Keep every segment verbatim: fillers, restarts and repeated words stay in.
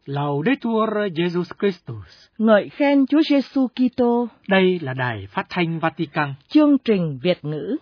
Laudetur Jesus Christus. Ngợi khen Chúa Giêsu Kitô. Đây là Đài Phát thanh Vatican. Chương trình Việt ngữ.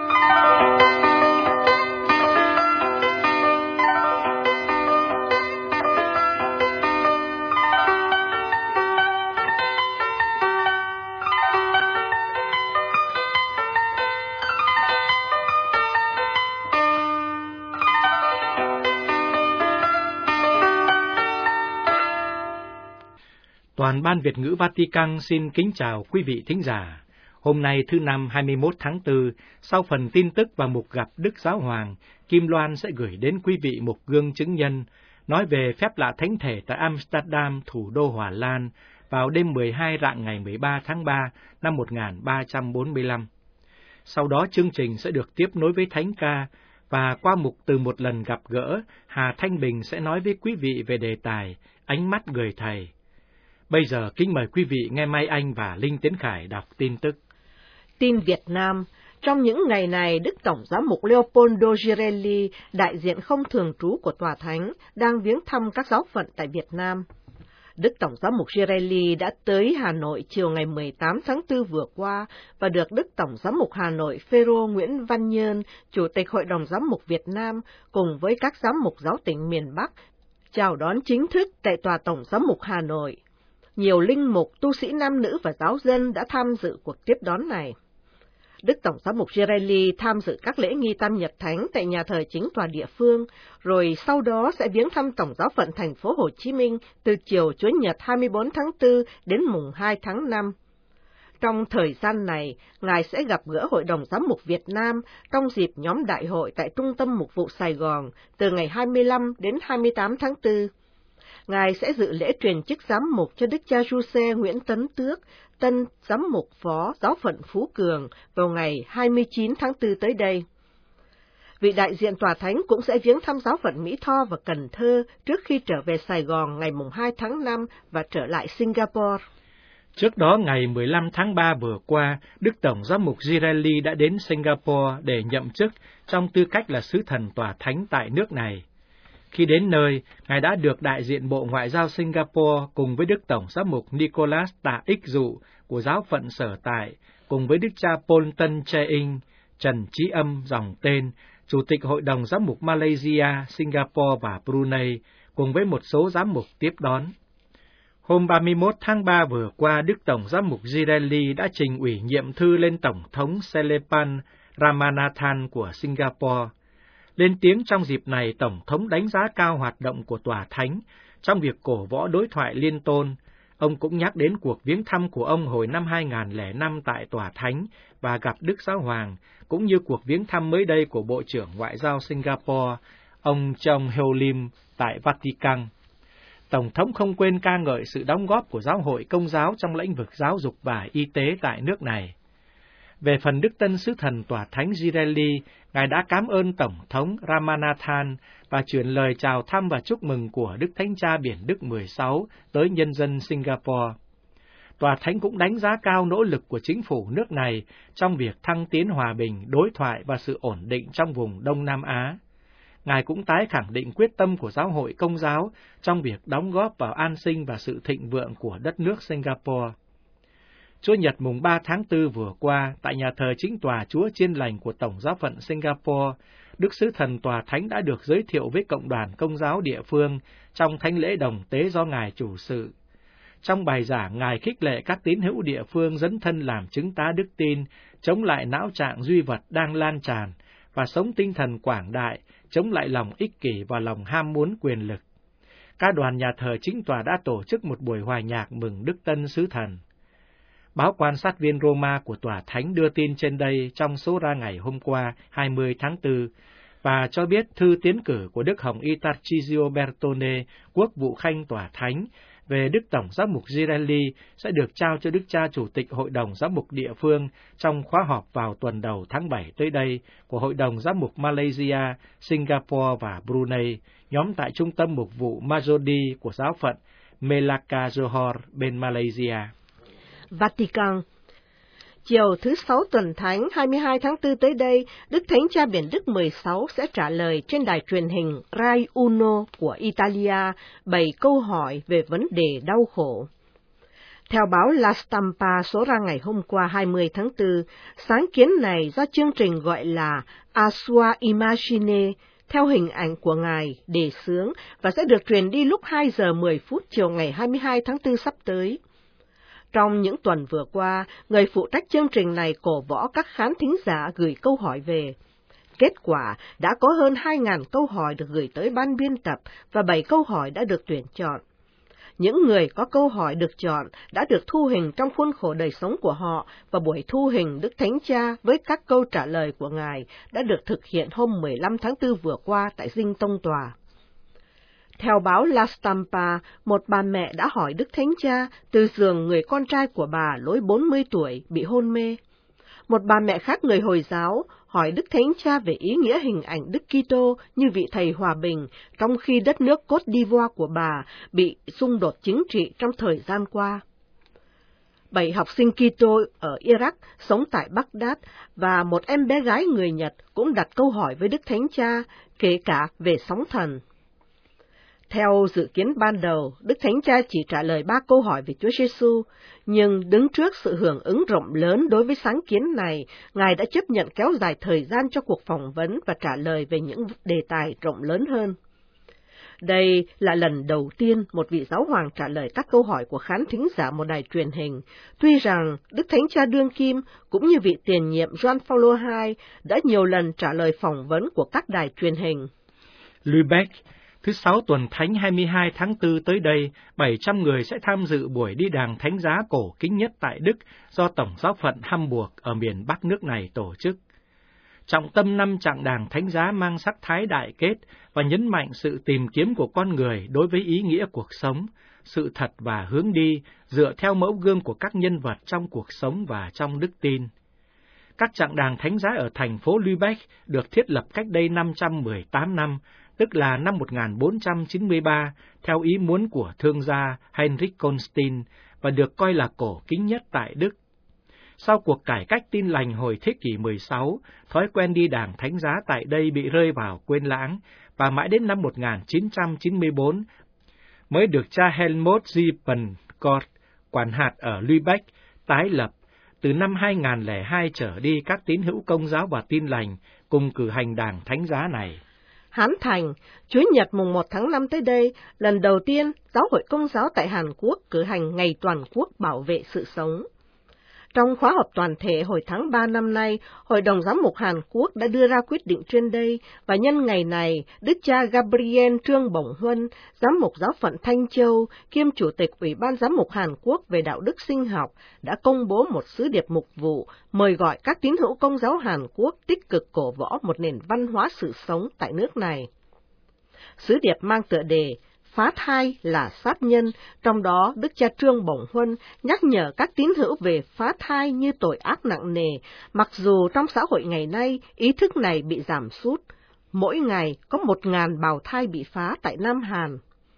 Toàn ban Việt ngữ Vatican xin kính chào quý vị thính giả. Hôm nay thứ năm hai mươi mốt tháng tư, sau phần tin tức và mục gặp Đức Giáo Hoàng, Kim Loan sẽ gửi đến quý vị một gương chứng nhân, nói về phép lạ thánh thể tại Amsterdam, thủ đô Hà Lan, vào đêm mười hai rạng ngày mười ba tháng ba năm một nghìn ba trăm bốn mươi lăm. Sau đó chương trình sẽ được tiếp nối với thánh ca, và qua mục từ một lần gặp gỡ, Hà Thanh Bình sẽ nói với quý vị về đề tài Ánh mắt người thầy. Bây giờ kính mời quý vị nghe Mai Anh và Linh Tiến Khải đọc tin tức. Tin Việt Nam. Trong những ngày này, Đức Tổng giám mục Leopoldo Girelli, đại diện không thường trú của Tòa Thánh, đang viếng thăm các giáo phận tại Việt Nam. Đức Tổng giám mục Girelli đã tới Hà Nội chiều ngày mười tám tháng tư vừa qua và được Đức Tổng giám mục Hà Nội Phêrô Nguyễn Văn Nhơn, Chủ tịch Hội đồng Giám mục Việt Nam, cùng với các giám mục giáo tỉnh miền Bắc, chào đón chính thức tại Tòa Tổng giám mục Hà Nội. Nhiều linh mục, tu sĩ nam nữ và giáo dân đã tham dự cuộc tiếp đón này. Đức Tổng giám mục Girelli tham dự các lễ nghi tam nhật thánh tại nhà thờ chính tòa địa phương, rồi sau đó sẽ viếng thăm Tổng giáo phận thành phố Hồ Chí Minh từ chiều Chủ nhật hai mươi bốn tháng tư đến mùng hai tháng năm. Trong thời gian này, Ngài sẽ gặp gỡ Hội đồng Giám mục Việt Nam trong dịp nhóm đại hội tại Trung tâm Mục vụ Sài Gòn từ ngày hai mươi lăm đến hai mươi tám tháng tư. Ngài sẽ dự lễ truyền chức giám mục cho Đức cha Giuse Nguyễn Tấn Tước, tân giám mục phó giáo phận Phú Cường vào ngày hai mươi chín tháng tư tới đây. Vị đại diện Tòa Thánh cũng sẽ viếng thăm giáo phận Mỹ Tho và Cần Thơ trước khi trở về Sài Gòn ngày hai tháng năm và trở lại Singapore. Trước đó, ngày mười lăm tháng ba vừa qua, Đức Tổng giám mục Girelli đã đến Singapore để nhậm chức trong tư cách là sứ thần Tòa Thánh tại nước này. Khi đến nơi, Ngài đã được đại diện Bộ Ngoại giao Singapore cùng với Đức Tổng giám mục Nicholas Tạ Ích Dụ của giáo phận sở tại, cùng với Đức cha Paul Tân Che In, Trần Trí Âm dòng tên, Chủ tịch Hội đồng Giám mục Malaysia, Singapore và Brunei, cùng với một số giám mục tiếp đón. Hôm ba mươi mốt tháng ba vừa qua, Đức Tổng giám mục Girelli đã trình ủy nhiệm thư lên Tổng thống Selepan Ramanathan của Singapore. Lên tiếng trong dịp này, Tổng thống đánh giá cao hoạt động của Tòa Thánh trong việc cổ võ đối thoại liên tôn. Ông cũng nhắc đến cuộc viếng thăm của ông hồi năm hai nghìn lẻ năm tại Tòa Thánh và gặp Đức Giáo Hoàng, cũng như cuộc viếng thăm mới đây của Bộ trưởng Ngoại giao Singapore, ông Chong Heo Lim tại Vatican. Tổng thống không quên ca ngợi sự đóng góp của Giáo hội Công giáo trong lĩnh vực giáo dục và y tế tại nước này. Về phần Đức Tân Sứ Thần Tòa Thánh Girelli, Ngài đã cảm ơn Tổng thống Ramanathan và chuyển lời chào thăm và chúc mừng của Đức Thánh Cha Biển Đức mười sáu tới nhân dân Singapore. Tòa Thánh cũng đánh giá cao nỗ lực của chính phủ nước này trong việc thăng tiến hòa bình, đối thoại và sự ổn định trong vùng Đông Nam Á. Ngài cũng tái khẳng định quyết tâm của Giáo hội Công giáo trong việc đóng góp vào an sinh và sự thịnh vượng của đất nước Singapore. Chủ nhật mùng ba tháng tư vừa qua, tại nhà thờ chính tòa Chúa Chiên Lành của Tổng giáo phận Singapore, Đức Sứ Thần Tòa Thánh đã được giới thiệu với cộng đoàn Công giáo địa phương trong thánh lễ đồng tế do Ngài chủ sự. Trong bài giảng, Ngài khích lệ các tín hữu địa phương dấn thân làm chứng tá đức tin, chống lại não trạng duy vật đang lan tràn, và sống tinh thần quảng đại, chống lại lòng ích kỷ và lòng ham muốn quyền lực. Các đoàn nhà thờ chính tòa đã tổ chức một buổi hòa nhạc mừng Đức Tân Sứ Thần. Báo quan sát viên Roma của Tòa Thánh đưa tin trên đây trong số ra ngày hôm qua, hai mươi tháng tư, và cho biết thư tiến cử của Đức Hồng Y Tarcisio Bertone, Quốc vụ Khanh Tòa Thánh, về Đức Tổng giám mục Girelli sẽ được trao cho Đức cha Chủ tịch Hội đồng Giám mục địa phương trong khóa họp vào tuần đầu tháng bảy tới đây của Hội đồng Giám mục Malaysia, Singapore và Brunei, nhóm tại Trung tâm Mục vụ Majodi của giáo phận Melaka Johor bên Malaysia. Vatican. Chiều thứ Sáu tuần Thánh hai mươi hai tháng tư tới đây, Đức Thánh Cha Biển Đức mười sáu sẽ trả lời trên đài truyền hình Rai Uno của Italia bảy câu hỏi về vấn đề đau khổ. Theo báo La Stampa số ra ngày hôm qua hai mươi tháng tư, sáng kiến này do chương trình gọi là A Sua Immagine, theo hình ảnh của Ngài, đề xướng và sẽ được truyền đi lúc hai giờ mười phút chiều ngày hai mươi hai tháng tư sắp tới. Trong những tuần vừa qua, người phụ trách chương trình này cổ võ các khán thính giả gửi câu hỏi về. Kết quả, đã có hơn hai nghìn câu hỏi được gửi tới ban biên tập và bảy câu hỏi đã được tuyển chọn. Những người có câu hỏi được chọn đã được thu hình trong khuôn khổ đời sống của họ và buổi thu hình Đức Thánh Cha với các câu trả lời của Ngài đã được thực hiện hôm mười lăm tháng tư vừa qua tại Dinh Tông Tòa. Theo báo La Stampa, một bà mẹ đã hỏi Đức Thánh Cha từ giường người con trai của bà lối bốn mươi tuổi bị hôn mê. Một bà mẹ khác người Hồi giáo hỏi Đức Thánh Cha về ý nghĩa hình ảnh Đức Kitô như vị thầy hòa bình, trong khi đất nước Côte d'Ivoire của bà bị xung đột chính trị trong thời gian qua. Bảy học sinh Kitô ở Iraq sống tại Baghdad và một em bé gái người Nhật cũng đặt câu hỏi với Đức Thánh Cha, kể cả về sóng thần. Theo dự kiến ban đầu, Đức Thánh Cha chỉ trả lời ba câu hỏi về Chúa Giêsu, nhưng đứng trước sự hưởng ứng rộng lớn đối với sáng kiến này, Ngài đã chấp nhận kéo dài thời gian cho cuộc phỏng vấn và trả lời về những đề tài rộng lớn hơn. Đây là lần đầu tiên một vị giáo hoàng trả lời các câu hỏi của khán thính giả một đài truyền hình, tuy rằng Đức Thánh Cha đương kim cũng như vị tiền nhiệm Gioan Phaolô đệ nhị đã nhiều lần trả lời phỏng vấn của các đài truyền hình. Lübeck, thứ Sáu tuần Thánh hai mươi hai tháng tư tới đây, bảy trăm người sẽ tham dự buổi đi đàng thánh giá cổ kính nhất tại Đức do Tổng giáo phận Hamburg ở miền Bắc nước này tổ chức. Trọng tâm năm chặng đàng thánh giá mang sắc thái đại kết và nhấn mạnh sự tìm kiếm của con người đối với ý nghĩa cuộc sống, sự thật và hướng đi dựa theo mẫu gương của các nhân vật trong cuộc sống và trong đức tin. Các chặng đàng thánh giá ở thành phố Lübeck được thiết lập cách đây năm trăm mười tám năm, tức là năm một nghìn bốn trăm chín mươi ba, theo ý muốn của thương gia Heinrich Konstantin và được coi là cổ kính nhất tại Đức. Sau cuộc cải cách Tin lành hồi thế kỷ mười sáu, thói quen đi đàng thánh giá tại đây bị rơi vào quên lãng, và mãi đến năm một nghìn chín trăm chín mươi tư mới được cha Helmut Siepenkort, quản hạt ở Lübeck, tái lập. Từ năm hai nghìn không trăm lẻ hai trở đi, các tín hữu Công giáo và Tin lành cùng cử hành đàng thánh giá này. Hán Thành, Chủ nhật mùng một tháng năm tới đây, lần đầu tiên Giáo hội Công giáo tại Hàn Quốc cử hành Ngày Toàn quốc bảo vệ sự sống. Trong khóa họp toàn thể hồi tháng ba năm nay, Hội đồng Giám mục Hàn Quốc đã đưa ra quyết định trên đây, và nhân ngày này, Đức cha Gabriel Trương Bổng Huân, Giám mục Giáo phận Thanh Châu, kiêm Chủ tịch Ủy ban Giám mục Hàn Quốc về đạo đức sinh học, đã công bố một sứ điệp mục vụ, mời gọi các tín hữu Công giáo Hàn Quốc tích cực cổ võ một nền văn hóa sự sống tại nước này. Sứ điệp mang tựa đề Phá thai là sát nhân, trong đó Đức cha Trương Bổng Huân nhắc nhở các tín hữu về phá thai như tội ác nặng nề, mặc dù trong xã hội ngày nay ý thức này bị giảm sút. Mỗi ngày có một ngàn bào thai bị phá tại Nam Hàn.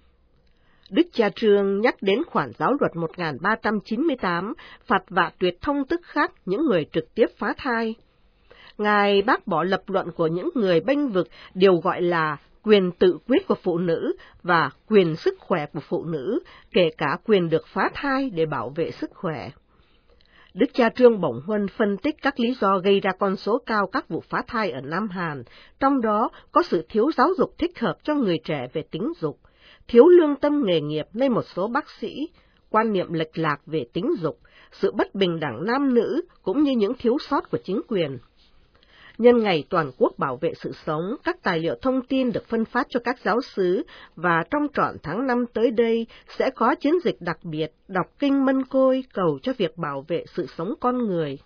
Đức cha Trương nhắc đến khoản giáo luật một nghìn ba trăm chín mươi tám, phạt vạ tuyệt thông tức khắc những người trực tiếp phá thai. Ngài bác bỏ lập luận của những người bênh vực điều gọi là quyền tự quyết của phụ nữ và quyền sức khỏe của phụ nữ, kể cả quyền được phá thai để bảo vệ sức khỏe. Đức cha Trương Bổng Huân phân tích các lý do gây ra con số cao các vụ phá thai ở Nam Hàn, trong đó có sự thiếu giáo dục thích hợp cho người trẻ về tính dục, thiếu lương tâm nghề nghiệp nơi một số bác sĩ, quan niệm lệch lạc về tính dục, sự bất bình đẳng nam nữ cũng như những thiếu sót của chính quyền. Nhân ngày Toàn quốc bảo vệ sự sống, các tài liệu thông tin được phân phát cho các giáo xứ, và trong trọn tháng năm tới đây sẽ có chiến dịch đặc biệt đọc kinh Mân Côi cầu cho việc bảo vệ sự sống con người.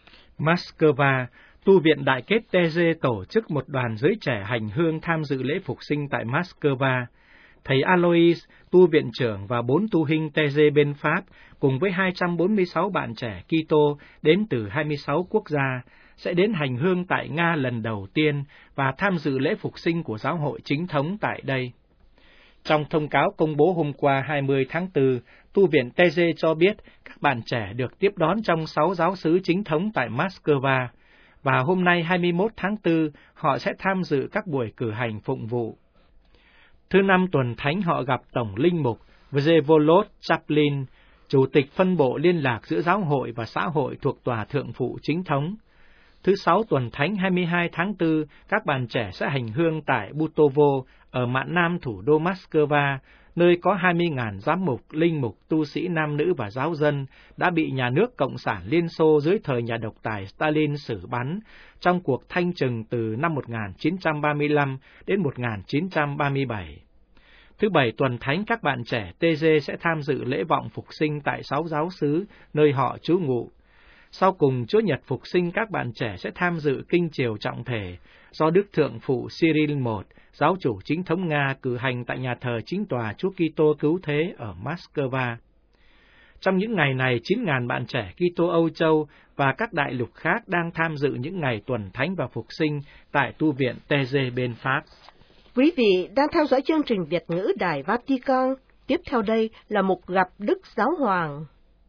Moscow, tu viện Đại kết tê giê tổ chức một đoàn giới trẻ hành hương tham dự lễ phục sinh tại Moscow. Thầy Alois, tu viện trưởng và bốn tu huynh tê giê bên Pháp, cùng với hai trăm bốn mươi sáu bạn trẻ Kitô đến từ hai mươi sáu quốc gia, sẽ đến hành hương tại Nga lần đầu tiên và tham dự lễ phục sinh của giáo hội chính thống tại đây. Trong thông cáo công bố hôm qua hai mươi tháng tư, tu viện tê giê cho biết các bạn trẻ được tiếp đón trong sáu giáo xứ chính thống tại Moscow, và hôm nay hai mươi mốt tháng tư, họ sẽ tham dự các buổi cử hành phụng vụ. Thứ năm tuần thánh họ gặp Tổng Linh mục Vsevolod Chaplin, Chủ tịch phân bộ liên lạc giữa giáo hội và xã hội thuộc Tòa Thượng phụ chính thống. Thứ sáu tuần thánh hai mươi hai tháng tư, các bạn trẻ sẽ hành hương tại Butovo, ở mạn nam thủ đô Moscow, nơi có hai mươi nghìn giám mục, linh mục, tu sĩ nam nữ và giáo dân đã bị nhà nước Cộng sản Liên Xô dưới thời nhà độc tài Stalin xử bắn trong cuộc thanh trừng từ năm một nghìn chín trăm ba mươi lăm đến một nghìn chín trăm ba mươi bảy. Thứ bảy tuần thánh, các bạn trẻ tê giê sẽ tham dự lễ vọng phục sinh tại sáu giáo xứ nơi họ trú ngụ. Sau cùng Chúa Nhật phục sinh, các bạn trẻ sẽ tham dự kinh chiều trọng thể do Đức Thượng phụ Cyril đệ nhị, giáo chủ chính thống Nga, cử hành tại nhà thờ chính tòa Chúa Kitô Cứu Thế ở Moscow. Trong những ngày này, chín nghìn bạn trẻ Kitô Âu Châu và các đại lục khác đang tham dự những ngày tuần thánh và phục sinh tại tu viện tê giê bên Pháp. Quý vị đang theo dõi chương trình Việt ngữ Đài Vatican. Tiếp theo đây là mục gặp Đức Giáo Hoàng.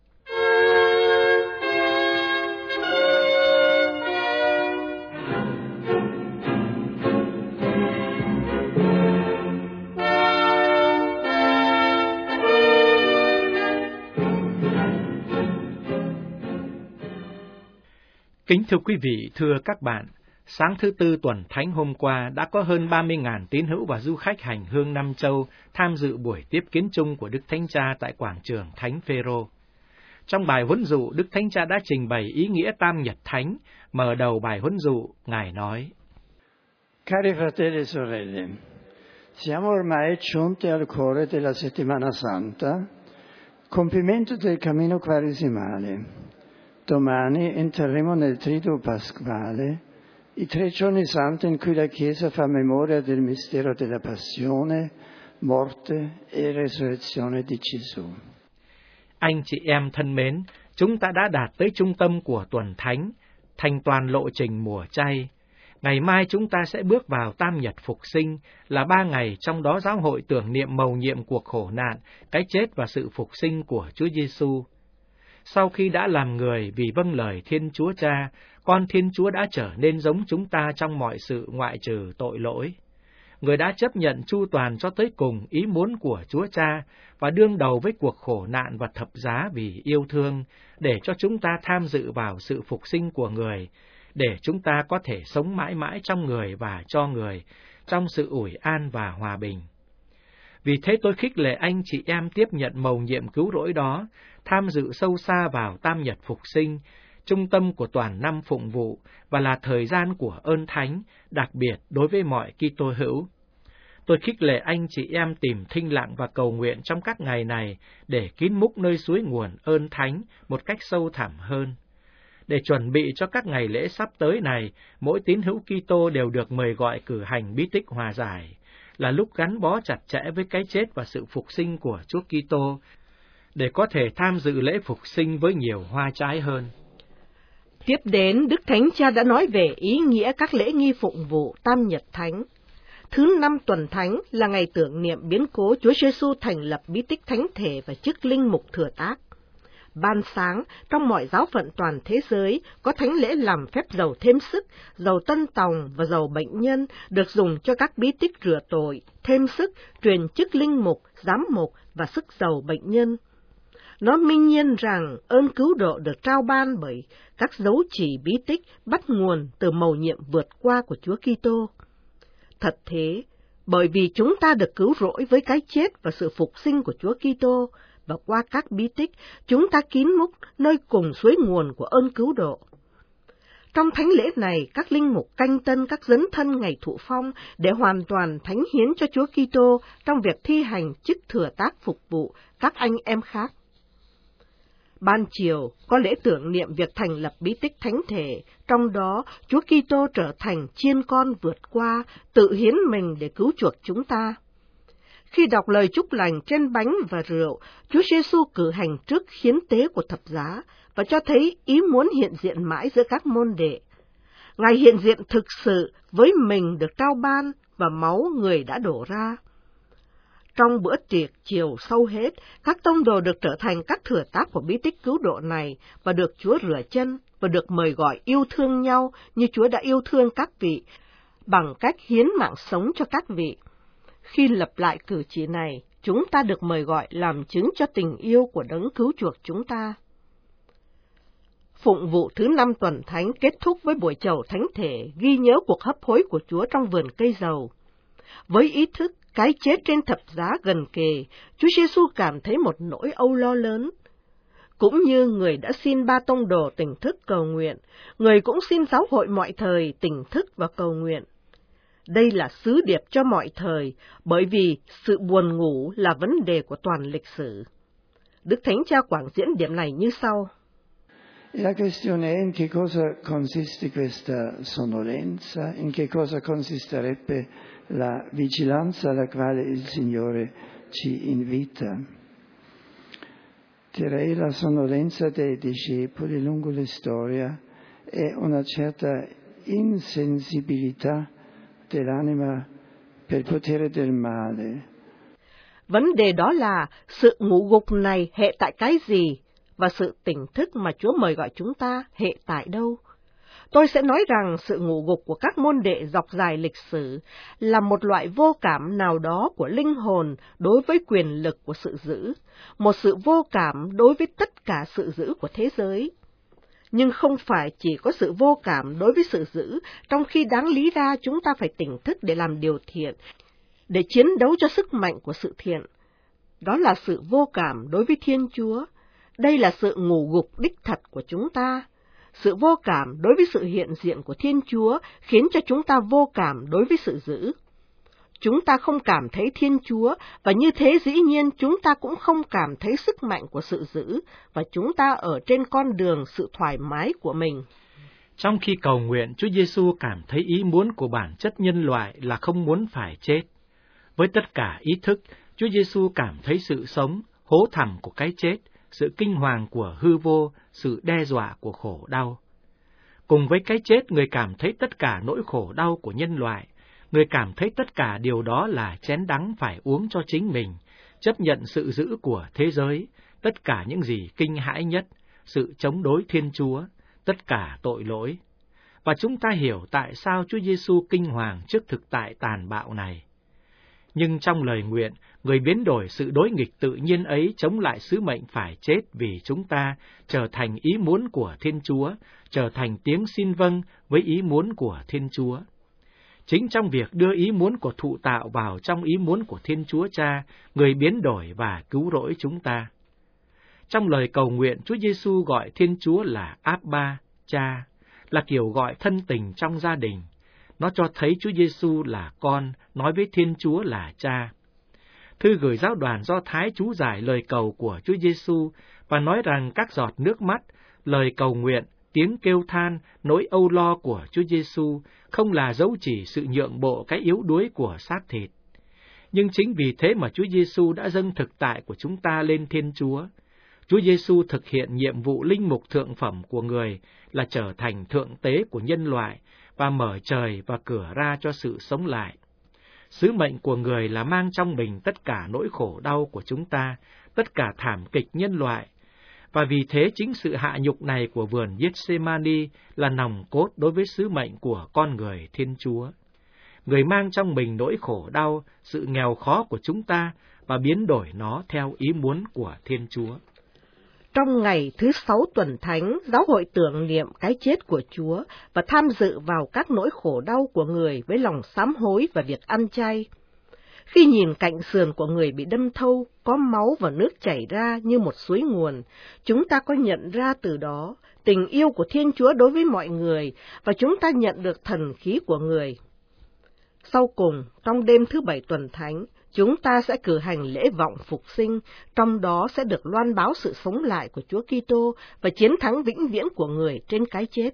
Kính thưa quý vị, thưa các bạn, sáng thứ Tư tuần thánh hôm qua đã có hơn ba mươi nghìn tín hữu và du khách hành hương năm châu tham dự buổi tiếp kiến chung của Đức Thánh Cha tại quảng trường Thánh Phêrô. Trong bài huấn dụ, Đức Thánh Cha đã trình bày ý nghĩa Tam Nhật Thánh. Mở đầu bài huấn dụ, Ngài nói: Cari fratelli e sorelle, siamo ormai giunti al cuore della settimana santa, compimento del cammino quaresimale. Domani entreremo nel Triduo Pasquale, i tre giorni santi in cui la Chiesa fa memoria del mistero della passione, morte e resurrezione di Gesù. Anh chị em thân mến, chúng ta đã đạt tới trung tâm của tuần thánh, thành toàn lộ trình mùa chay. Ngày mai chúng ta sẽ bước vào Tam Nhật Phục Sinh, là ba ngày trong đó giáo hội tưởng niệm mầu nhiệm cuộc khổ nạn, cái chết và sự phục sinh của Chúa Giêsu. Sau khi đã làm người vì vâng lời Thiên Chúa Cha, con Thiên Chúa đã trở nên giống chúng ta trong mọi sự ngoại trừ tội lỗi. Người đã chấp nhận chu toàn cho tới cùng ý muốn của Chúa Cha và đương đầu với cuộc khổ nạn và thập giá vì yêu thương, để cho chúng ta tham dự vào sự phục sinh của người, để chúng ta có thể sống mãi mãi trong người và cho người, trong sự ủi an và hòa bình. Vì thế tôi khích lệ anh chị em tiếp nhận mầu nhiệm cứu rỗi đó, tham dự sâu xa vào Tam Nhật Phục Sinh, trung tâm của toàn năm phụng vụ và là thời gian của ơn thánh, đặc biệt đối với mọi Kitô hữu. Tôi khích lệ anh chị em tìm thinh lặng và cầu nguyện trong các ngày này để kín múc nơi suối nguồn ơn thánh một cách sâu thẳm hơn. Để chuẩn bị cho các ngày lễ sắp tới này, mỗi tín hữu Kitô đều được mời gọi cử hành bí tích hòa giải, là lúc gắn bó chặt chẽ với cái chết và sự phục sinh của Chúa Kitô, để có thể tham dự lễ phục sinh với nhiều hoa trái hơn. Tiếp đến, Đức Thánh Cha đã nói về ý nghĩa các lễ nghi phụng vụ Tam Nhật Thánh. Thứ năm tuần thánh là ngày tưởng niệm biến cố Chúa Giêsu thành lập bí tích thánh thể và chức linh mục thừa tác. Ban sáng, trong mọi giáo phận toàn thế giới, có thánh lễ làm phép dầu thêm sức, dầu tân tòng và dầu bệnh nhân được dùng cho các bí tích rửa tội, thêm sức, truyền chức linh mục, giám mục và sức dầu bệnh nhân. Nó minh nhiên rằng ơn cứu độ được trao ban bởi các dấu chỉ bí tích bắt nguồn từ mầu nhiệm vượt qua của Chúa Kitô. Thật thế, bởi vì chúng ta được cứu rỗi với cái chết và sự phục sinh của Chúa Kitô, và qua các bí tích, chúng ta kín múc nơi cùng suối nguồn của ơn cứu độ. Trong thánh lễ này, các linh mục canh tân các dấn thân ngày thụ phong để hoàn toàn thánh hiến cho Chúa Kitô trong việc thi hành chức thừa tác phục vụ các anh em khác. Ban chiều có lễ tưởng niệm việc thành lập bí tích thánh thể, trong đó Chúa Kitô trở thành chiên con vượt qua, tự hiến mình để cứu chuộc chúng ta. Khi đọc lời chúc lành trên bánh và rượu, Chúa Giêsu cử hành trước hiến tế của thập giá và cho thấy ý muốn hiện diện mãi giữa các môn đệ. Ngài hiện diện thực sự với mình được trao ban và máu người đã đổ ra. Trong bữa tiệc chiều sâu hết, các tông đồ được trở thành các thừa tác của bí tích cứu độ này và được Chúa rửa chân và được mời gọi yêu thương nhau như Chúa đã yêu thương các vị, bằng cách hiến mạng sống cho các vị. Khi lặp lại cử chỉ này, chúng ta được mời gọi làm chứng cho tình yêu của Đấng cứu chuộc chúng ta. Phụng vụ thứ năm tuần thánh kết thúc với buổi chầu thánh thể, ghi nhớ cuộc hấp hối của Chúa trong vườn cây dầu. Với ý thức cái chết trên thập giá gần kề, Chúa Giêsu cảm thấy một nỗi âu lo lớn. Cũng như người đã xin ba tông đồ tỉnh thức cầu nguyện, người cũng xin giáo hội mọi thời tỉnh thức và cầu nguyện. Đây là sứ điệp cho mọi thời, bởi vì sự buồn ngủ là vấn đề của toàn lịch sử. Đức Thánh Cha quảng diễn điểm này như sau. La questione è in che cosa consiste questa sonnolenza, in che cosa consisterebbe la vigilanza alla quale il Signore ci invita. Direi la sonnolenza dei discepoli lungo la storia è una certa insensibilità dell'anima per potere del male. Vấn đề đó là sự ngủ gục này hệ tại cái gì, và sự tỉnh thức mà Chúa mời gọi chúng ta hệ tại đâu? Tôi sẽ nói rằng sự ngủ gục của các môn đệ dọc dài lịch sử là một loại vô cảm nào đó của linh hồn đối với quyền lực của sự giữ, một sự vô cảm đối với tất cả sự giữ của thế giới. Nhưng không phải chỉ có sự vô cảm đối với sự giữ, trong khi đáng lý ra chúng ta phải tỉnh thức để làm điều thiện, để chiến đấu cho sức mạnh của sự thiện. Đó là sự vô cảm đối với Thiên Chúa. Đây là sự ngủ gục đích thật của chúng ta. Sự vô cảm đối với sự hiện diện của Thiên Chúa khiến cho chúng ta vô cảm đối với sự giữ. Chúng ta không cảm thấy Thiên Chúa, và như thế dĩ nhiên chúng ta cũng không cảm thấy sức mạnh của sự giữ, và chúng ta ở trên con đường sự thoải mái của mình. Trong khi cầu nguyện, Chúa Giêsu cảm thấy ý muốn của bản chất nhân loại là không muốn phải chết. Với tất cả ý thức, Chúa Giêsu cảm thấy sự sống, hố thẳm của cái chết, sự kinh hoàng của hư vô, sự đe dọa của khổ đau. Cùng với cái chết, người cảm thấy tất cả nỗi khổ đau của nhân loại. Người cảm thấy tất cả điều đó là chén đắng phải uống cho chính mình, chấp nhận sự dữ của thế giới, tất cả những gì kinh hãi nhất, sự chống đối Thiên Chúa, tất cả tội lỗi. Và chúng ta hiểu tại sao Chúa Giêsu kinh hoàng trước thực tại tàn bạo này. Nhưng trong lời nguyện, người biến đổi sự đối nghịch tự nhiên ấy chống lại sứ mệnh phải chết vì chúng ta, trở thành ý muốn của Thiên Chúa, trở thành tiếng xin vâng với ý muốn của Thiên Chúa. Chính trong việc đưa ý muốn của thụ tạo vào trong ý muốn của Thiên Chúa Cha, người biến đổi và cứu rỗi chúng ta. Trong lời cầu nguyện, Chúa Giêsu gọi Thiên Chúa là Abba, Cha, là kiểu gọi thân tình trong gia đình. Nó cho thấy Chúa Giêsu là con, nói với Thiên Chúa là Cha. Thư gửi giáo đoàn Do Thái chú giải lời cầu của Chúa Giêsu và nói rằng các giọt nước mắt, lời cầu nguyện, tiếng kêu than, nỗi âu lo của Chúa Giêsu không là dấu chỉ sự nhượng bộ cái yếu đuối của xác thịt. Nhưng chính vì thế mà Chúa Giêsu đã dâng thực tại của chúng ta lên Thiên Chúa. Chúa Giêsu thực hiện nhiệm vụ linh mục thượng phẩm của người là trở thành thượng tế của nhân loại và mở trời và cửa ra cho sự sống lại. Sứ mệnh của người là mang trong mình tất cả nỗi khổ đau của chúng ta, tất cả thảm kịch nhân loại. Và vì thế chính sự hạ nhục này của vườn Gethsemane là nòng cốt đối với sứ mệnh của con người Thiên Chúa. Người mang trong mình nỗi khổ đau, sự nghèo khó của chúng ta và biến đổi nó theo ý muốn của Thiên Chúa. Trong ngày thứ sáu tuần thánh, giáo hội tưởng niệm cái chết của Chúa và tham dự vào các nỗi khổ đau của người với lòng sám hối và việc ăn chay. Khi nhìn cạnh sườn của người bị đâm thâu, có máu và nước chảy ra như một suối nguồn, chúng ta có nhận ra từ đó tình yêu của Thiên Chúa đối với mọi người, và chúng ta nhận được thần khí của người. Sau cùng, trong đêm thứ bảy tuần thánh, chúng ta sẽ cử hành lễ vọng phục sinh, trong đó sẽ được loan báo sự sống lại của Chúa Kitô và chiến thắng vĩnh viễn của người trên cái chết.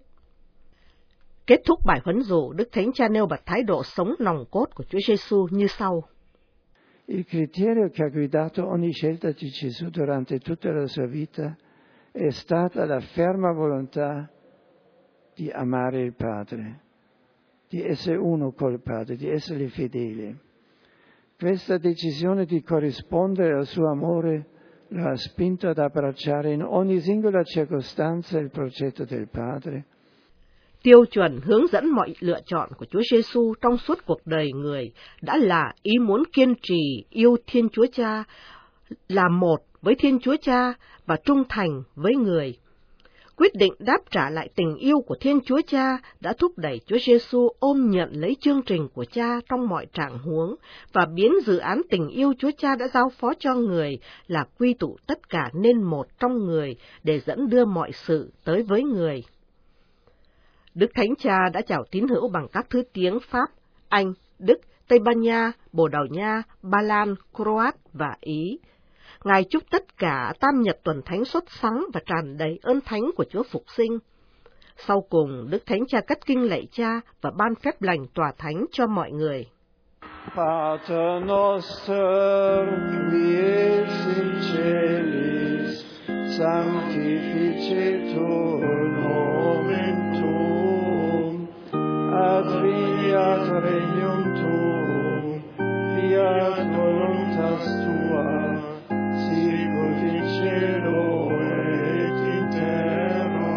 Kết thúc bài huấn dụ, Đức Thánh Cha nêu bật thái độ sống nòng cốt của Chúa Giêsu như sau. Il criterio che ha guidato ogni scelta di Gesù durante tutta la sua vita è stata la ferma volontà di amare il Padre, di essere uno col Padre, di essere fedele. Questa decisione di corrispondere al suo amore lo ha spinto ad abbracciare in ogni singola circostanza il progetto del Padre. Tiêu chuẩn hướng dẫn mọi lựa chọn của Chúa Giêsu trong suốt cuộc đời người đã là ý muốn kiên trì yêu Thiên Chúa Cha, là một với Thiên Chúa Cha và trung thành với người. Quyết định đáp trả lại tình yêu của Thiên Chúa Cha đã thúc đẩy Chúa Giêsu ôm nhận lấy chương trình của Cha trong mọi trạng huống và biến dự án tình yêu Chúa Cha đã giao phó cho người là quy tụ tất cả nên một trong người để dẫn đưa mọi sự tới với người. Đức Thánh Cha đã chào tín hữu bằng các thứ tiếng Pháp, Anh, Đức, Tây Ban Nha, Bồ Đào Nha, Ba Lan, Croat và Ý. Ngài chúc tất cả tam nhật tuần thánh xuất sáng và tràn đầy ơn thánh của Chúa Phục Sinh. Sau cùng, Đức Thánh Cha cất kinh lạy Cha và ban phép lành tòa thánh cho mọi người. Pater noster, qui es in celis, sanctificetur nomen tuum, adveniat regnum tuum, fiat voluntas tua, sicut in cielo et in terra.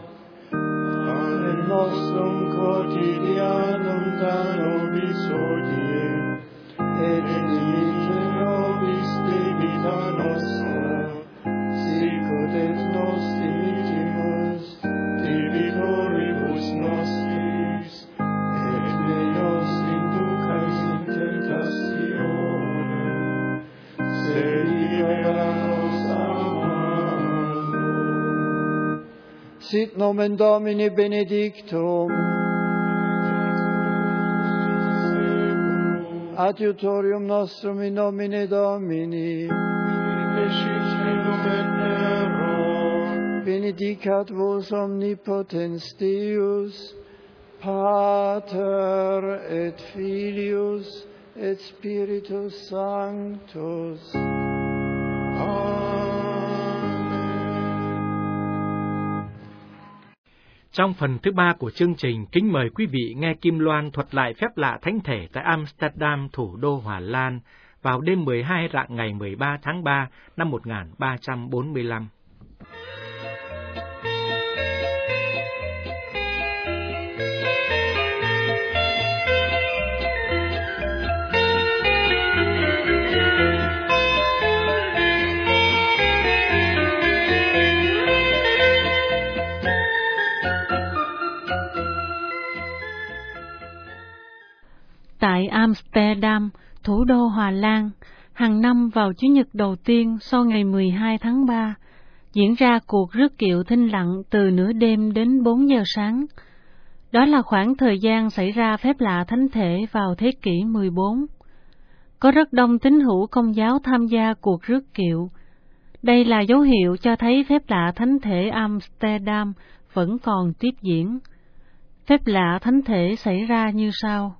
Panem nostrum quotidianum da nobis hodie, et dimitte nobis debita nostra, sicut et nos dimittimus debitoribus nostris, et ne nos inducas in tentatione, sed libera nos a malo. Sit nomen Domini benedictum, adiutorium nostrum in nomine Domini, benedicat vos omnipotens Deus, Pater et Filius et Spiritus Sanctus. Trong phần thứ ba của chương trình, kính mời quý vị nghe Kim Loan thuật lại phép lạ thánh thể tại Amsterdam, thủ đô Hà Lan, vào đêm mười hai rạng ngày mười ba tháng ba năm một nghìn ba trăm bốn mươi lăm. Tại Amsterdam, thủ đô Hà Lan, hàng năm vào Chủ nhật đầu tiên sau ngày mười hai tháng ba, diễn ra cuộc rước kiệu thinh lặng từ nửa đêm đến bốn giờ sáng. Đó là khoảng thời gian xảy ra phép lạ thánh thể vào thế kỷ mười bốn. Có rất đông tín hữu Công giáo tham gia cuộc rước kiệu. Đây là dấu hiệu cho thấy phép lạ thánh thể Amsterdam vẫn còn tiếp diễn. Phép lạ thánh thể xảy ra như sau.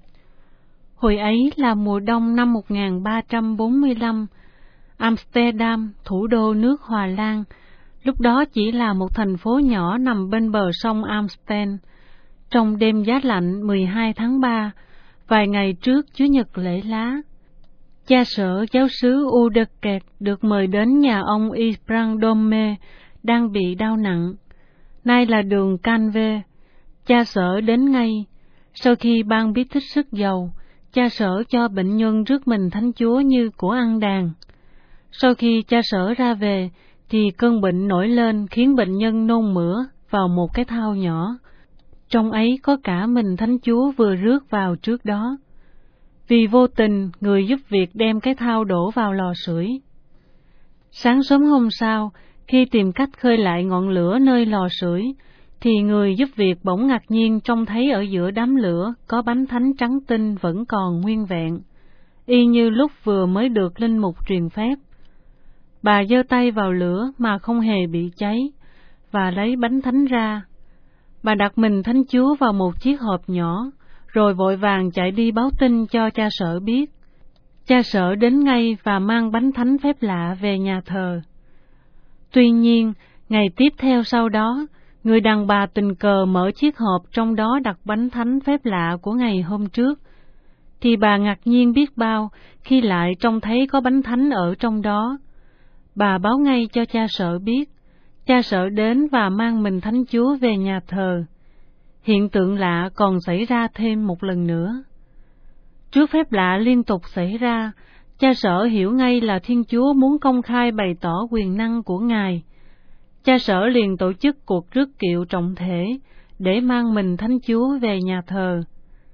Hồi ấy là mùa đông năm một nghìn ba trăm bốn mươi lăm, Amsterdam, thủ đô nước Hà Lan, lúc đó chỉ là một thành phố nhỏ nằm bên bờ sông Amstel. Trong đêm giá lạnh mười hai tháng ba, vài ngày trước Chủ nhật lễ lá, cha sở giáo xứ Udeket được mời đến nhà ông Ibrang Dome, đang bị đau nặng. Nay là đường Canve. Cha sở đến ngay. Sau khi ban bí tích sức dầu, cha sở cho bệnh nhân rước mình Thánh Chúa như của ăn đàn. Sau khi cha sở ra về, thì cơn bệnh nổi lên khiến bệnh nhân nôn mửa vào một cái thau nhỏ. Trong ấy có cả mình Thánh Chúa vừa rước vào trước đó. Vì vô tình, người giúp việc đem cái thau đổ vào lò sưởi. Sáng sớm hôm sau, khi tìm cách khơi lại ngọn lửa nơi lò sưởi, thì người giúp việc bỗng ngạc nhiên trông thấy ở giữa đám lửa có bánh thánh trắng tinh vẫn còn nguyên vẹn, y như lúc vừa mới được linh mục truyền phép. Bà giơ tay vào lửa mà không hề bị cháy, và lấy bánh thánh ra. Bà đặt mình Thánh Chúa vào một chiếc hộp nhỏ, rồi vội vàng chạy đi báo tin cho cha sở biết. Cha sở đến ngay và mang bánh thánh phép lạ về nhà thờ. Tuy nhiên, ngày tiếp theo sau đó, người đàn bà tình cờ mở chiếc hộp trong đó đặt bánh thánh phép lạ của ngày hôm trước, thì bà ngạc nhiên biết bao khi lại trông thấy có bánh thánh ở trong đó. Bà báo ngay cho cha Sở biết. Cha Sở đến và mang mình Thánh Chúa về nhà thờ. Hiện tượng lạ còn xảy ra thêm một lần nữa. Trước phép lạ liên tục xảy ra, cha Sở hiểu ngay là Thiên Chúa muốn công khai bày tỏ quyền năng của Ngài. Cha Sở liền tổ chức cuộc rước kiệu trọng thể để mang mình Thánh Chúa về nhà thờ.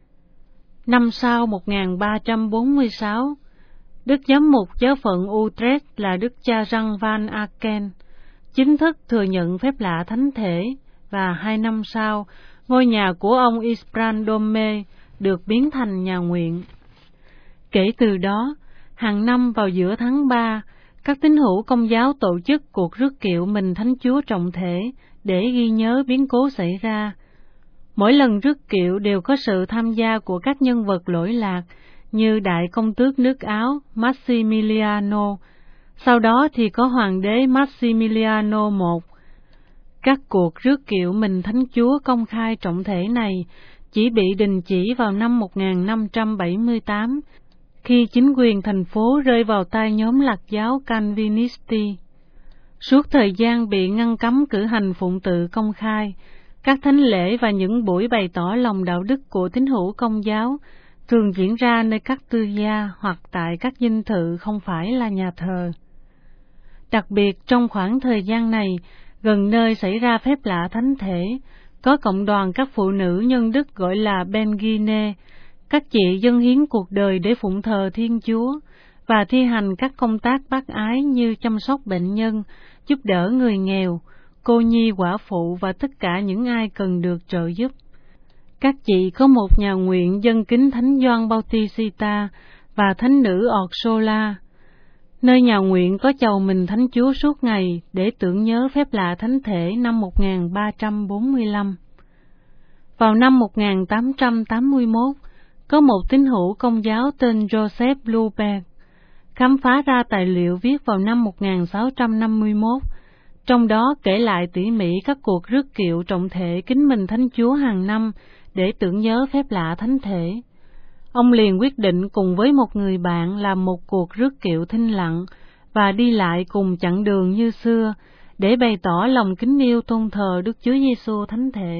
Năm sau một nghìn ba trăm bốn mươi sáu, Đức Giám mục giáo phận Utrecht là Đức cha Jan van Aken chính thức thừa nhận phép lạ thánh thể, và hai năm sau, ngôi nhà của ông Isprandome được biến thành nhà nguyện. Kể từ đó, hàng năm vào giữa tháng ba, các tín hữu Công giáo tổ chức cuộc rước kiệu mình Thánh Chúa trọng thể để ghi nhớ biến cố xảy ra. Mỗi lần rước kiệu đều có sự tham gia của các nhân vật lỗi lạc như Đại Công tước nước Áo Massimiliano, sau đó thì có Hoàng đế Massimiliano đệ. Các cuộc rước kiệu mình Thánh Chúa công khai trọng thể này chỉ bị đình chỉ vào năm một nghìn năm trăm bảy mươi tám, khi chính quyền thành phố rơi vào tay nhóm Lạc giáo Calvinisti. Suốt thời gian bị ngăn cấm cử hành phụng tự công khai, các thánh lễ và những buổi bày tỏ lòng đạo đức của tín hữu Công giáo thường diễn ra nơi các tư gia hoặc tại các dinh thự không phải là nhà thờ. Đặc biệt trong khoảng thời gian này, gần nơi xảy ra phép lạ thánh thể, có cộng đoàn các phụ nữ nhân đức gọi là Benguine. Các chị dâng hiến cuộc đời để phụng thờ Thiên Chúa và thi hành các công tác bác ái như chăm sóc bệnh nhân, giúp đỡ người nghèo, cô nhi quả phụ và tất cả những ai cần được trợ giúp. Các chị có một nhà nguyện dâng kính Thánh Gioan Bautista và Thánh nữ Orsola. Nơi nhà nguyện có chầu mình Thánh Chúa suốt ngày để tưởng nhớ phép lạ thánh thể năm một nghìn ba trăm bốn mươi lăm. Vào năm một nghìn tám trăm tám mươi mốt, có một tín hữu Công giáo tên Joseph Blueberg khám phá ra tài liệu viết vào năm một nghìn sáu trăm năm mươi mốt, trong đó kể lại tỉ mỉ các cuộc rước kiệu trọng thể kính mình Thánh Chúa hàng năm để tưởng nhớ phép lạ thánh thể. Ông liền quyết định cùng với một người bạn làm một cuộc rước kiệu thinh lặng và đi lại cùng chặng đường như xưa để bày tỏ lòng kính yêu tôn thờ Đức Chúa Giêsu thánh thể.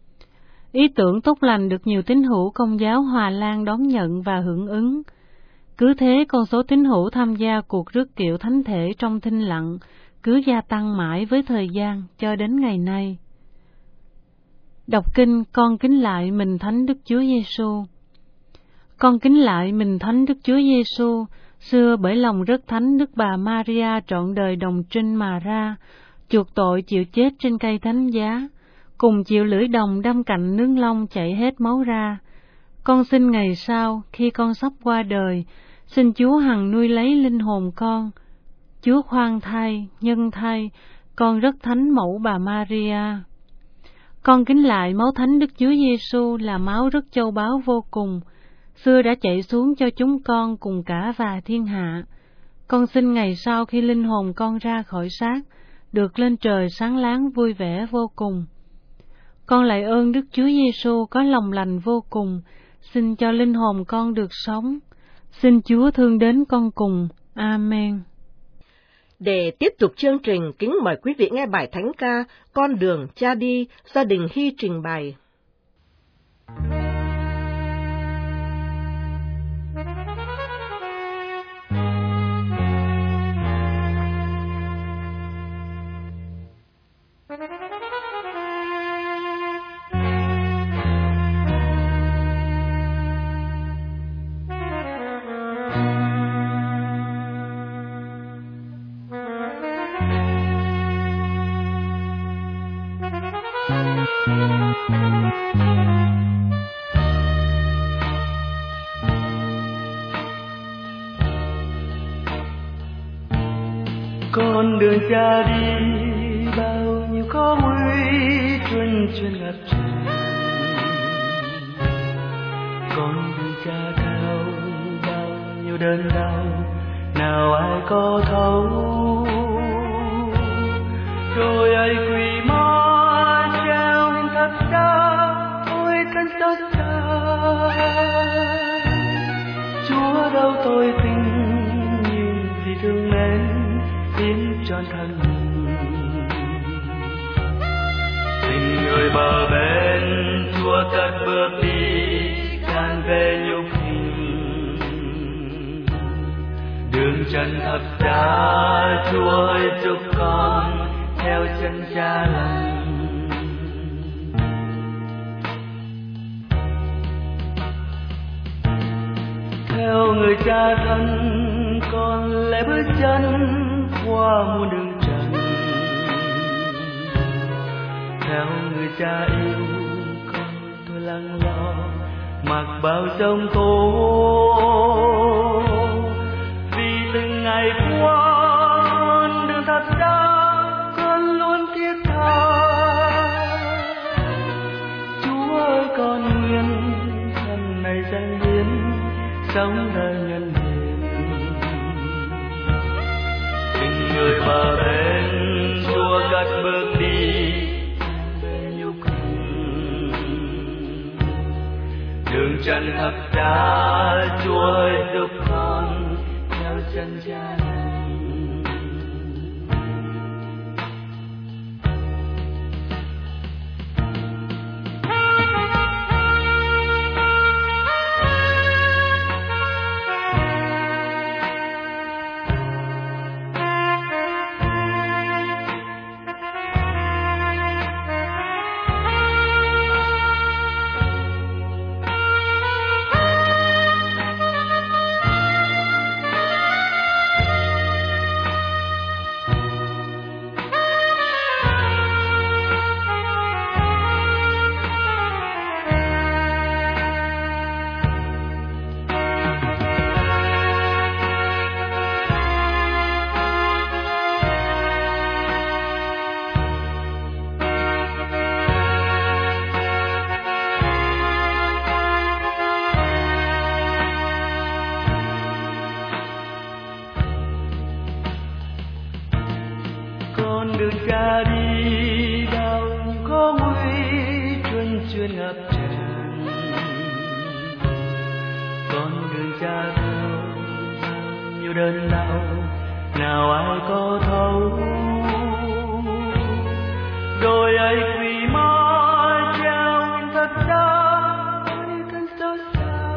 Ý tưởng tốt lành được nhiều tín hữu Công giáo Hòa Lan đón nhận và hưởng ứng. Cứ thế con số tín hữu tham gia cuộc rước kiệu thánh thể trong thinh lặng cứ gia tăng mãi với thời gian cho đến ngày nay. Đọc kinh Con kính lại mình Thánh Đức Chúa Giêsu. Con kính lại mình Thánh Đức Chúa Giêsu, xưa bởi lòng rất thánh Đức Bà Maria trọn đời đồng trinh mà ra, chuộc tội chịu chết trên cây thánh giá, cùng chịu lưỡi đồng đâm cạnh nướng long chảy hết máu ra. Con xin ngày sau, khi con sắp qua đời, xin Chúa hằng nuôi lấy linh hồn con. Chúa khoan thai, nhân thai, con rất thánh mẫu bà Maria. Con kính lại máu thánh Đức Chúa Giêsu là máu rất châu báu vô cùng, xưa đã chảy xuống cho chúng con cùng cả và thiên hạ. Con xin ngày sau khi linh hồn con ra khỏi xác, được lên trời sáng láng vui vẻ vô cùng. Con lạy ơn Đức Chúa Giêsu có lòng lành vô cùng, xin cho linh hồn con được sống. Xin Chúa thương đến con cùng. Amen. Để tiếp tục chương trình, kính mời quý vị nghe bài thánh ca Con đường cha đi do Đình Hy trình bày. Con đường cha đi bao nhiêu khó nguy truân chuyên ngập tràn, con đường cha theo bao nhiêu đớn đau nào ai có thấu, rồi ai quỳ mãi treo lên thập giá ôi thân xót xa. hiến trọn thân tình người bờ bên Chúa cất bước đi can về nhục hình đường chân thập giá Chúa ơi giúp con theo chân Cha lành theo người Cha thân con lẽ bước chân qua muôn đường trần theo người Cha yêu con tôi lắng lo mặc bao giông tố vì từng ngày qua con đường thật ra con luôn thiết tha Chúa ơi con nguyện thân này dâng hiến sống đời nhân tình người bờ bên Chúa cất bước đi về nhục hình đường chân thập giá Chúa ơi giúp con theo chân Cha đường Cha đi đâu có nguy chuyên chuyên ngập tràn con đường Cha theo bao nhiêu đớn đau nào ai có thấu đôi ấy quỳ mãi treo in thật ra ôi thân xót xa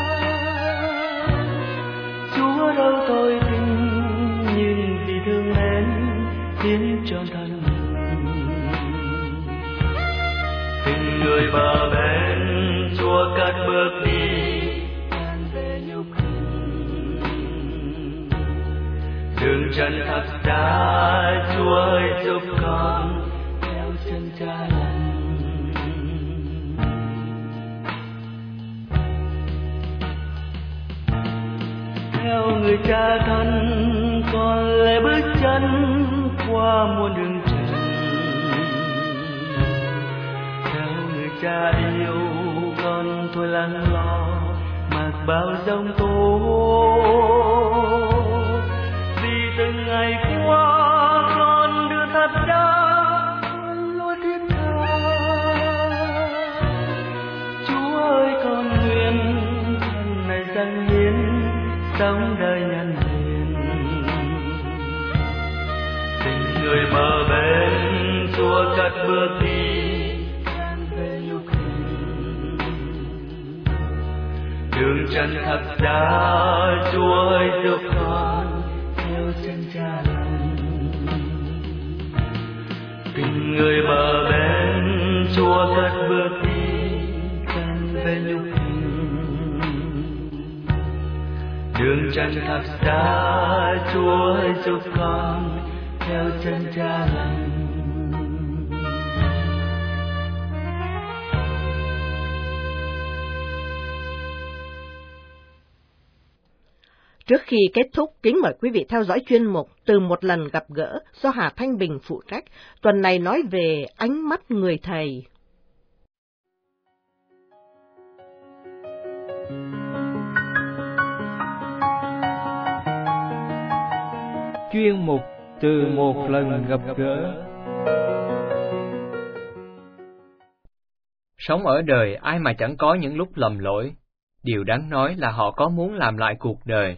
Chúa đâu tôi tình nhưng vì thương mến hiến trọn thân tình người bờ bên Chúa cất bước đi can về nhục hình đường chân thập giá Chúa ơi giúp con theo chân Cha lành theo người Cha thân con lẽ bước chân qua muôn đường trần theo người Cha yêu con thôi lắng lo mặc bao giông tố vì từng ngày qua con đưa thật ra con luôn thiết tha Chúa ơi con nguyện thân này dâng hiến sống đời nhân người bờ bên Chúa cất bước đi can về nhục hình đường chân thập giá Chúa ơi giúp con theo chân Cha lành tình người bờ bên Chúa cất bước đi can về nhục hình đường chân thập giá Chúa ơi giúp con theo chân Cha lành. Trước khi kết thúc, kính mời quý vị theo dõi chuyên mục Từ một lần gặp gỡ do Hà Thanh Bình phụ trách. Tuần này nói về ánh mắt người thầy. Chuyên mục Từ một lần gặp gỡ. Sống ở đời ai mà chẳng có những lúc lầm lỗi. Điều đáng nói là họ có muốn làm lại cuộc đời,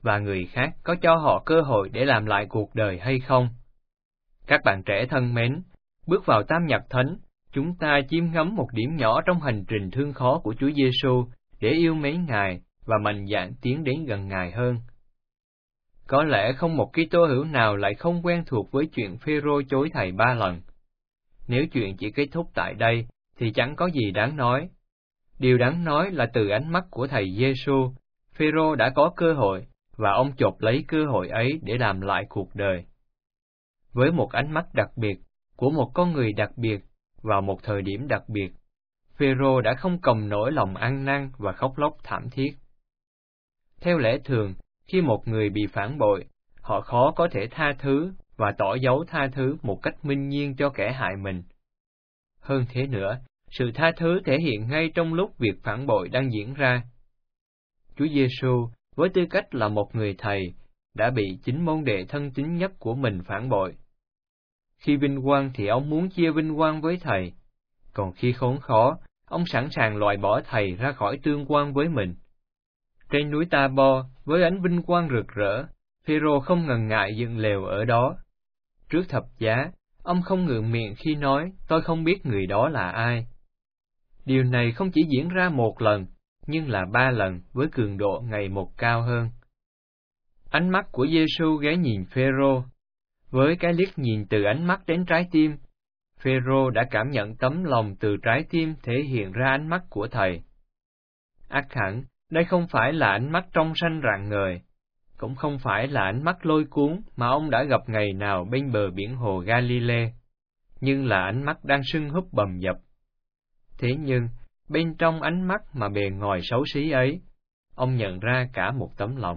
và người khác có cho họ cơ hội để làm lại cuộc đời hay không? Các bạn trẻ thân mến, bước vào Tam Nhật Thánh, chúng ta chiêm ngắm một điểm nhỏ trong hành trình thương khó của Chúa Giêsu để yêu mến Ngài và mạnh dạn tiến đến gần Ngài hơn. Có lẽ không một Kitô hữu nào lại không quen thuộc với chuyện Phêrô chối thầy ba lần. Nếu chuyện chỉ kết thúc tại đây, thì chẳng có gì đáng nói. Điều đáng nói là từ ánh mắt của thầy Giêsu, Phêrô đã có cơ hội, và ông chộp lấy cơ hội ấy để làm lại cuộc đời. Với một ánh mắt đặc biệt, của một con người đặc biệt, vào một thời điểm đặc biệt, Phêrô đã không cầm nổi lòng ăn năn và khóc lóc thảm thiết. Theo lẽ thường, khi một người bị phản bội, họ khó có thể tha thứ và tỏ dấu tha thứ một cách minh nhiên cho kẻ hại mình. Hơn thế nữa, sự tha thứ thể hiện ngay trong lúc việc phản bội đang diễn ra. Chúa Giêsu, với tư cách là một người thầy, đã bị chính môn đệ thân tín nhất của mình phản bội. Khi vinh quang thì ông muốn chia vinh quang với thầy, còn khi khốn khó, ông sẵn sàng loại bỏ thầy ra khỏi tương quan với mình. Trên núi Ta-bo, với ánh vinh quang rực rỡ, Phêrô không ngần ngại dựng lều ở đó. Trước thập giá, ông không ngượng miệng khi nói, tôi không biết người đó là ai. Điều này không chỉ diễn ra một lần, nhưng là ba lần với cường độ ngày một cao hơn. Ánh mắt của Giêsu ghé nhìn Phêrô. Với cái liếc nhìn từ ánh mắt đến trái tim, Phêrô đã cảm nhận tấm lòng từ trái tim thể hiện ra ánh mắt của thầy. Ắt hẳn, đây không phải là ánh mắt trong xanh rạng ngời, cũng không phải là ánh mắt lôi cuốn mà ông đã gặp ngày nào bên bờ biển hồ Galilee, nhưng là ánh mắt đang sưng húp bầm dập. Thế nhưng, bên trong ánh mắt mà bề ngoài xấu xí ấy, ông nhận ra cả một tấm lòng.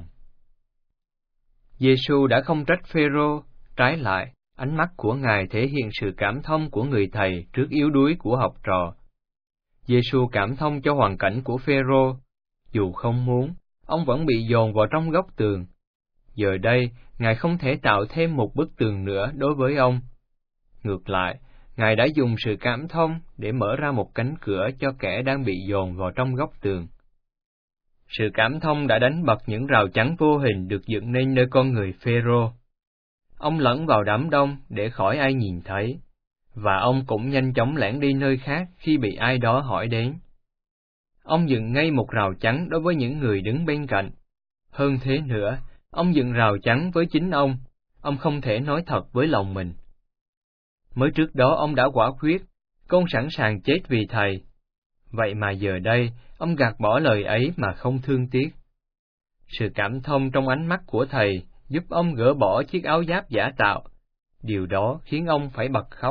Giêsu đã không trách Phêrô, trái lại, ánh mắt của Ngài thể hiện sự cảm thông của người thầy trước yếu đuối của học trò. Giêsu cảm thông cho hoàn cảnh của Phêrô, dù không muốn, ông vẫn bị dồn vào trong góc tường. Giờ đây, Ngài không thể tạo thêm một bức tường nữa đối với ông. Ngược lại, Ngài đã dùng sự cảm thông để mở ra một cánh cửa cho kẻ đang bị dồn vào trong góc tường. Sự cảm thông đã đánh bật những rào chắn vô hình được dựng nên nơi con người Phêrô. Ông lẫn vào đám đông để khỏi ai nhìn thấy, và ông cũng nhanh chóng lẻn đi nơi khác khi bị ai đó hỏi đến. Ông dựng ngay một rào chắn đối với những người đứng bên cạnh. Hơn thế nữa, ông dựng rào chắn với chính ông, ông không thể nói thật với lòng mình. Mới trước đó ông đã quả quyết, con sẵn sàng chết vì thầy. Vậy mà giờ đây, ông gạt bỏ lời ấy mà không thương tiếc. Sự cảm thông trong ánh mắt của thầy giúp ông gỡ bỏ chiếc áo giáp giả tạo. Điều đó khiến ông phải bật khóc.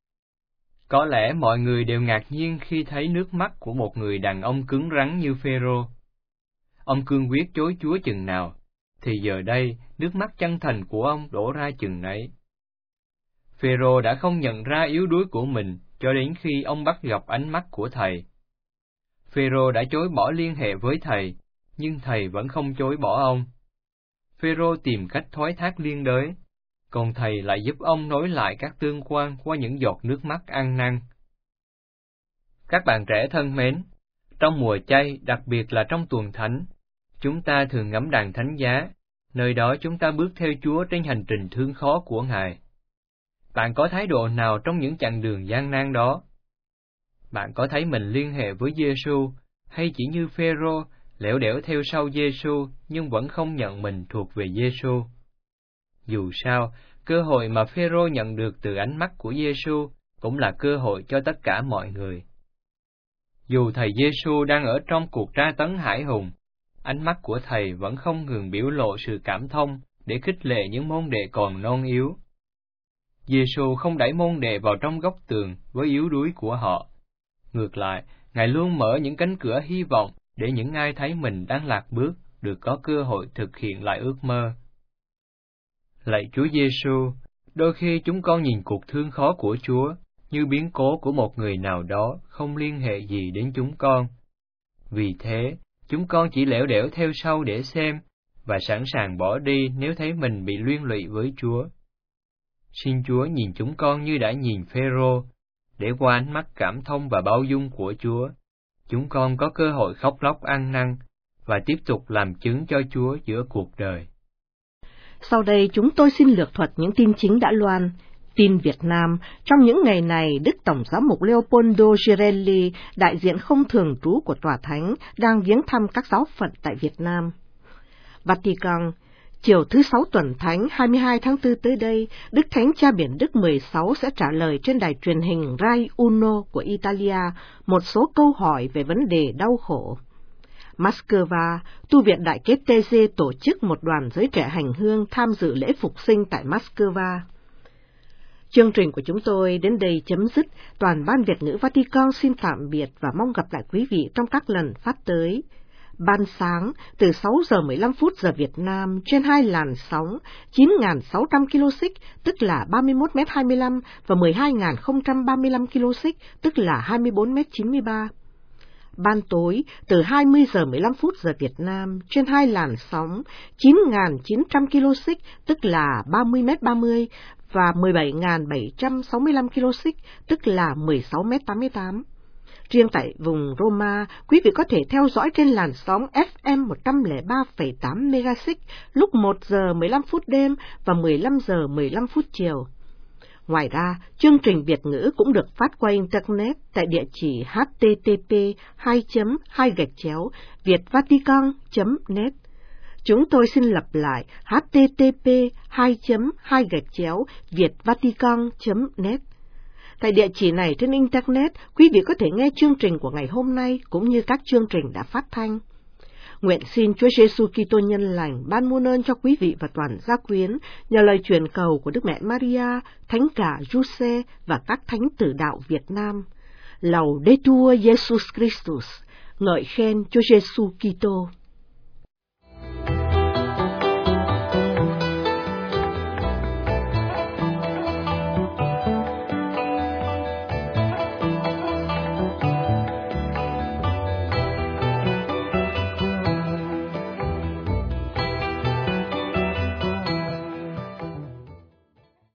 Có lẽ mọi người đều ngạc nhiên khi thấy nước mắt của một người đàn ông cứng rắn như Phêrô. Ông cương quyết chối Chúa chừng nào, thì giờ đây nước mắt chân thành của ông đổ ra chừng nấy. Phêrô đã không nhận ra yếu đuối của mình cho đến khi ông bắt gặp ánh mắt của thầy. Phêrô đã chối bỏ liên hệ với thầy, nhưng thầy vẫn không chối bỏ ông. Phêrô tìm cách thoái thác liên đới, còn thầy lại giúp ông nối lại các tương quan qua những giọt nước mắt ăn năn. Các bạn trẻ thân mến, trong mùa chay, đặc biệt là trong tuần thánh, chúng ta thường ngắm đàn thánh giá, nơi đó chúng ta bước theo Chúa trên hành trình thương khó của Ngài. Bạn có thái độ nào trong những chặng đường gian nan đó? Bạn có thấy mình liên hệ với Giêsu, hay chỉ như Phêrô, lẻo đẻo theo sau Giêsu nhưng vẫn không nhận mình thuộc về Giêsu? Dù sao, cơ hội mà Phêrô nhận được từ ánh mắt của Giêsu cũng là cơ hội cho tất cả mọi người. Dù thầy Giêsu đang ở trong cuộc tra tấn hải hùng, ánh mắt của thầy vẫn không ngừng biểu lộ sự cảm thông để khích lệ những môn đệ còn non yếu. Giêsu không đẩy môn đệ vào trong góc tường với yếu đuối của họ. Ngược lại, Ngài luôn mở những cánh cửa hy vọng để những ai thấy mình đang lạc bước được có cơ hội thực hiện lại ước mơ. Lạy Chúa Giêsu, đôi khi chúng con nhìn cuộc thương khó của Chúa như biến cố của một người nào đó không liên hệ gì đến chúng con. Vì thế, chúng con chỉ lẻo đẻo theo sau để xem, và sẵn sàng bỏ đi nếu thấy mình bị liên lụy với Chúa. Xin Chúa nhìn chúng con như đã nhìn Phêrô, để qua ánh mắt cảm thông và bao dung của Chúa, chúng con có cơ hội khóc lóc ăn năn, và tiếp tục làm chứng cho Chúa giữa cuộc đời. Sau đây chúng tôi xin lược thuật những tin chính đã loan. Tin Việt Nam, trong những ngày này, Đức Tổng giám mục Leopoldo Girelli, đại diện không thường trú của Tòa Thánh, đang viếng thăm các giáo phận tại Việt Nam. Vatican, chiều thứ Sáu tuần Thánh hai mươi hai tháng tư tới đây, Đức Thánh Cha Biển Đức mười sáu sẽ trả lời trên đài truyền hình Rai Uno của Italia một số câu hỏi về vấn đề đau khổ. Moscow, tu viện Đại Kết tê giê tổ chức một đoàn giới trẻ hành hương tham dự lễ phục sinh tại Moscow. Chương trình của chúng tôi đến đây chấm dứt. Toàn ban Việt ngữ Vatican xin tạm biệt và mong gặp lại quý vị trong các lần phát tới. Ban sáng từ sáu giờ mười lăm phút giờ Việt Nam trên hai làn sóng chín nghìn sáu trăm ki lô xích tức là ba mươi mốt mét hai mươi lăm và mười hai nghìn không trăm ba mươi lăm ki lô xích tức là hai mươi bốn mét chín mươi ba. Ban tối từ hai mươi giờ mười lăm phút giờ Việt Nam trên hai làn sóng chín nghìn chín trăm ki lô xích tức là ba mươi mét ba mươi và mười bảy nghìn bảy trăm sáu mươi lăm ki lô xích tức là mười sáu mét tám mươi tám. Riêng tại vùng Roma, quý vị có thể theo dõi trên làn sóng ép em một trăm lẻ ba phẩy tám MHz lúc một giờ mười lăm phút đêm và mười lăm giờ mười lăm phút chiều. Ngoài ra, chương trình Việt ngữ cũng được phát qua Internet tại địa chỉ h t t p hai chấm hai gạch chéo vietvatican chấm net. Chúng tôi xin lặp lại h t t p hai chấm hai gạch chéo vietvatican chấm net. Tại địa chỉ này trên Internet, quý vị có thể nghe chương trình của ngày hôm nay cũng như các chương trình đã phát thanh. Nguyện xin Chúa Giêsu Kitô nhân lành ban muôn ơn cho quý vị và toàn gia quyến nhờ lời truyền cầu của Đức Mẹ Maria, Thánh cả Giuse và các thánh tử đạo Việt Nam. Laudetur Jesus Christus, ngợi khen Chúa Giêsu Kitô.